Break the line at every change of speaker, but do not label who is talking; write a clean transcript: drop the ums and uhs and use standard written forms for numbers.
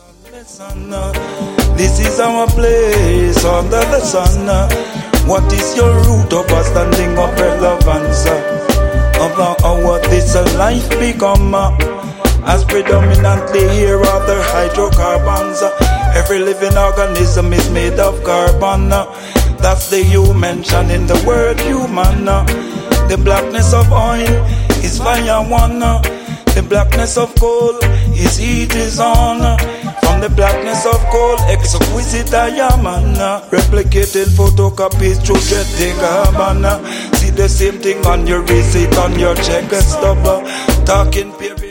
Listen, this is our place under the sun. What is your root of a standing of relevance? Of our this life become as predominantly here are the hydrocarbons. Every living organism is made of carbon. That's the you mention in the word human. The blackness of oil is fire one. The blackness of coal is heat is on. From the blackness of coal, exquisite diamond. Replicated photocopies through jet carbon. See the same thing on your receipt, on your check stub. Talking period.